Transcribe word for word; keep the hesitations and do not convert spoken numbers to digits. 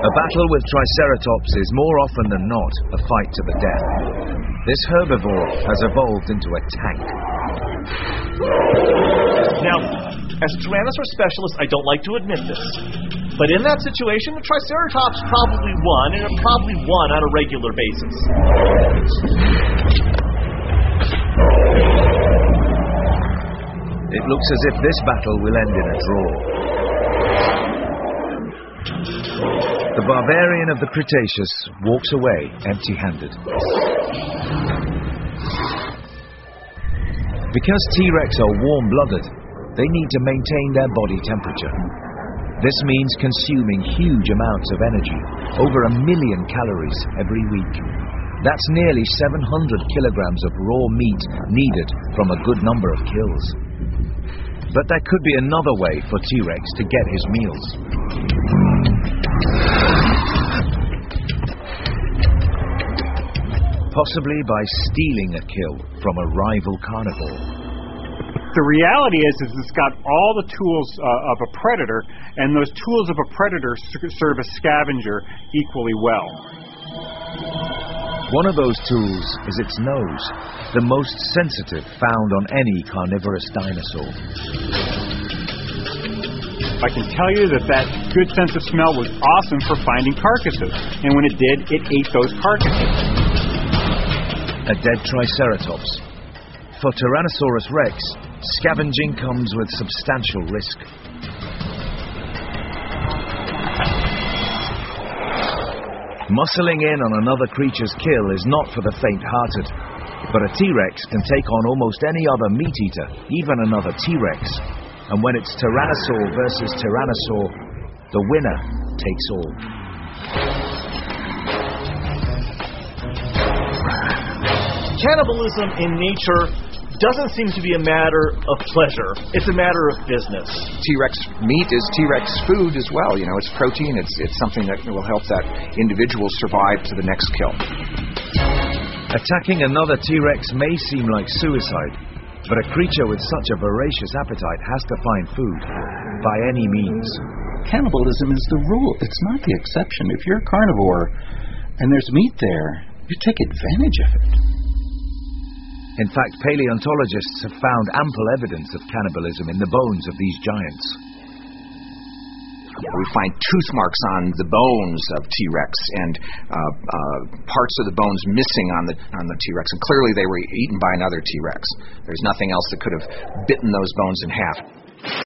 A battle with Triceratops is more often than not a fight to the death. This herbivore has evolved into a tank. Now, as a Tyrannosaur specialist, I don't like to admit this, but in that situation, the Triceratops probably won, and it probably won on a regular basis. It looks as if this battle will end in a draw. The barbarian of the Cretaceous walks away empty-handed. Because T-Rex are warm-blooded, they need to maintain their body temperature. This means consuming huge amounts of energy, over a million calories every week. That's nearly seven hundred kilograms of raw meat needed from a good number of kills. But there could be another way for T-Rex to get his meals. Possibly by stealing a kill from a rival carnivore. The reality is, is it's got all the tools uh, of a predator, and those tools of a predator serve a scavenger equally well. One of those tools is its nose, the most sensitive found on any carnivorous dinosaur. I can tell you that that good sense of smell was awesome for finding carcasses, and when it did, it ate those carcasses. A dead Triceratops. For Tyrannosaurus rex, scavenging comes with substantial risk. Muscling in on another creature's kill is not for the faint-hearted, but a T-Rex can take on almost any other meat-eater, even another T-Rex. And when it's Tyrannosaur versus Tyrannosaur, the winner takes all. Cannibalism in nature doesn't seem to be a matter of pleasure. It's a matter of business. T-Rex meat is T-Rex food as well. You know, it's protein. It's it's something that will help that individual survive to the next kill. Attacking another T-Rex may seem like suicide, but a creature with such a voracious appetite has to find food by any means. Cannibalism is the rule. It's not the exception. If you're a carnivore and there's meat there, you take advantage of it. In fact, paleontologists have found ample evidence of cannibalism in the bones of these giants. We find tooth marks on the bones of T-Rex and uh, uh, parts of the bones missing on the on the T-Rex, and clearly they were eaten by another T-Rex. There's nothing else that could have bitten those bones in half.